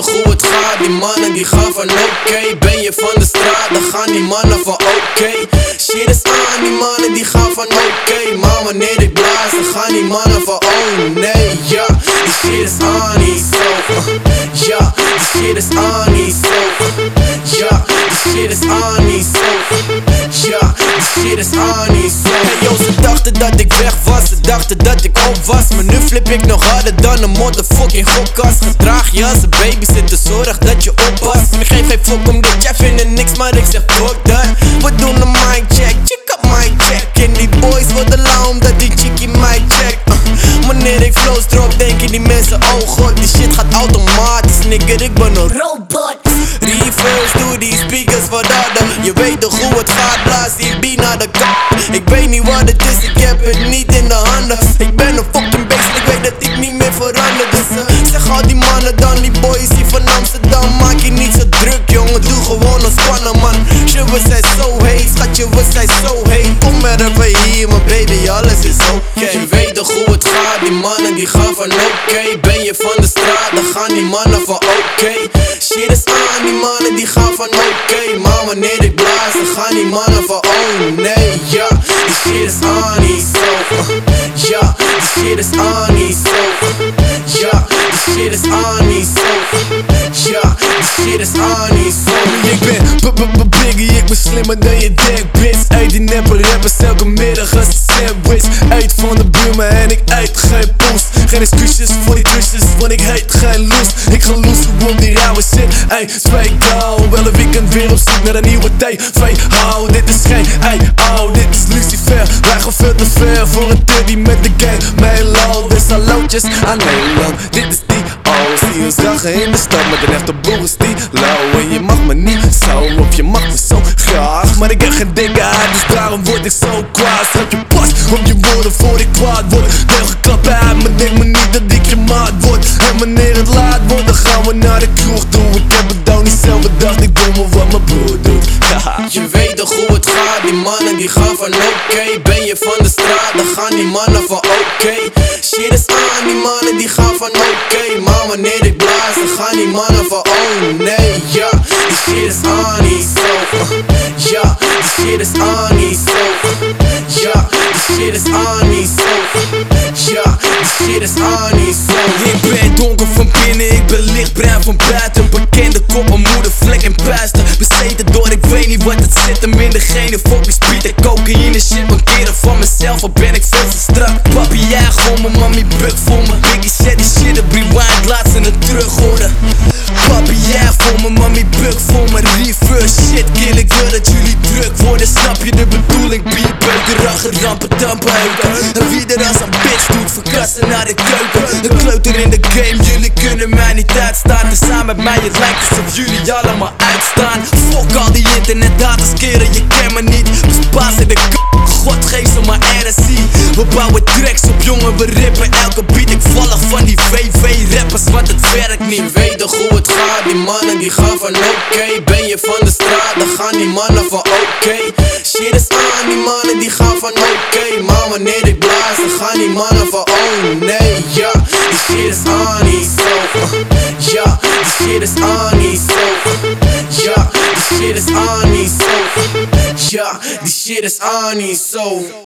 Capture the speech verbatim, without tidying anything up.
toch hoe het gaat, die mannen die gaan van oké okay. Ben je van de straat, dan gaan die mannen van oké okay. Shit is aan, die mannen die gaan van oké okay. Maar wanneer ik blaas, dan gaan die mannen van oh nee. Ja, die shit is aan, niet zo uh, ja, die shit is aan, niet zo uh, ja, die shit is aan, niet zo uh, ja, die shit is aan, niet zo. Hey yo, ze dachten dat ik weg was, ze dachten dat ik op was. Maar nu flip ik nog harder dan een motherfucking gokkast. Gedraag je als een babysitter, zorg dat je oppast. Ik geef geen fuck om dit, jij vindt niks, maar ik zeg fuck dat. We doen een mic check, check up mic check. En die boys worden lauw omdat die chickie mij checkt. uh, Wanneer ik flows drop, denken die mensen oh god, die shit gaat automatisch, nigger, ik ben een robot. Reverse, doe die speakers wat harder. Je weet toch hoe het gaat, blaas die beat naar de kant. Ik weet niet wat het is, ik heb het niet in de handen. Ik ben een fucking beest, ik weet dat ik niet meer verander. Dus uh, zeg al die mannen dan, die boys hier van Amsterdam. Maak je niet zo druk jongen, doe gewoon ontspannen man. Shit, we zijn zo heet, schatje, we zijn zo heet. Kom maar even hier, mijn baby, alles is oké okay. Je weet toch hoe het gaat, die mannen die gaan van oké okay. Ben je van de straat, dan gaan die mannen van oké okay. Shit is aan, die mannen die gaan van oké okay. Maar wanneer ik blaas, dan gaan die mannen van oh nee. Ja, die shit is aan, niet zo uh, ja, die shit is aan, niet zo uh, ja, die shit is aan, niet zo uh, ja, die shit is aan, niet zo. Ik ben b-b-b-biggie, ik ben slimmer dan je denkt, bitch. Eet die neppe rappers elke middag als een sandwich. Eet van de buurman en ik eet geen poes. Geen excuses voor die kusjes, want ik heet geen loes. Ik ga loesen op die rauwe shit. Ey, spreek down, wel een weekend weer op zoek naar een nieuwe tv. Oh, dit is geen, ey, oh, dit is Lucifer. Wij gaan veel te ver voor een teddy met de gang. Mijn lol, dus hallootjes aan Nederland. Dit is die, oh, zie ons dagen in de stad met een echte boer is die low. En je mag me niet zo, of je mag me zo graag. Maar ik heb geen dikke haar, dus daarom word ik zo kwaad. Zet je pas op je woorden voor ik kwaad word. Deel geklappen uit, maar denk me niet dat ik je maat word. En wanneer het laat wordt, dan gaan we naar de kroeg toe. Ik heb het dan niet zelf bedacht, ik doe me wat mijn broer doet. Je weet toch hoe het gaat, die mannen die gaan van oké okay. Ben je van de straat, dan gaan die mannen van oké okay. Shit is aan, die mannen die gaan van oké okay. Maar wanneer ik blaas, dan gaan die mannen van oh nee. Ja, die shit is aan, niet zo uh, ja, die shit is aan, niet zo uh, ja, die shit is aan, niet zo uh, ja, die shit is aan, niet zo. Ik ben donker van binnen, ik ben lichtbruin van buiten. Bekende kop, mijn moeder, vlek en puisten. Bezeten door, ik weet niet wat het zit hem in degene. Fucking speed en cocaïne shit. Mankeren van mezelf, al ben ik veel te strak. Papi jaag voor me, mami buk voor me. Biggie zet die shit op rewind, laat ze het terug horen. Papi jaag voor me, mami buk voor me. Reverse shit, kill, ik wil dat jullie druk worden. Snap je de bedoeling? Bierbeuken, rachen, rampen, dampen, heuken. En wie er als een bitch doet, verkassen naar de keuken. De kleuter in de game, jullie kunnen mij niet uitstaan. Dus samen met mij, het lijkt alsof jullie allemaal uitstaan. Fuck al die internetdaters, keren, je ken me niet. Dus baas in de k***, God geef ze maar R S I. We bouwen tracks op jongen, we rippen elke beat. Ik vallig van die V V-rappers, want het werkt niet. Je weet toch hoe het gaat, die mannen die gaan van oké okay. Ben je van de straat, dan gaan die mannen van oké okay. Shit is aan, die mannen die gaan van oké okay. Maar wanneer ik blaas, dan gaan die mannen van oh nee. Ja, die shit is aan, niet zo uh, ja, die shit is aan, niet zo uh, ja, die shit is aan, niet zo uh, ja, die shit is aan, niet zo.